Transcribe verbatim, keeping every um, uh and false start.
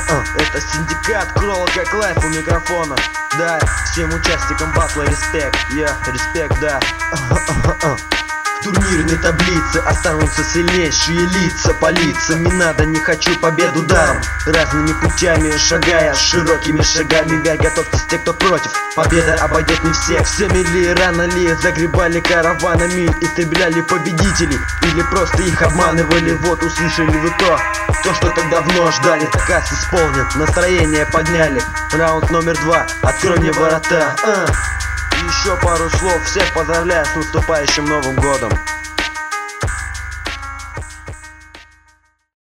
а, это синдикат, Кролл как лайф у микрофона. Да, всем участникам батла респект, я yeah, респект, да. В турнирной таблице останутся сильнейшие лица. Палиться не надо, не хочу победу даром. Разными путями шагая, широкими шагами я готовьтесь те, кто против. Победа обойдет не всех. Всеми ли, рано ли загребали караванами и стреляли победителей, или просто их обманывали. Вот услышали вы то, то, что так давно ждали. Заказ исполнен, настроение подняли. Раунд номер два, открой мне ворота. а. Еще пару слов, всех поздравляю с наступающим Новым годом.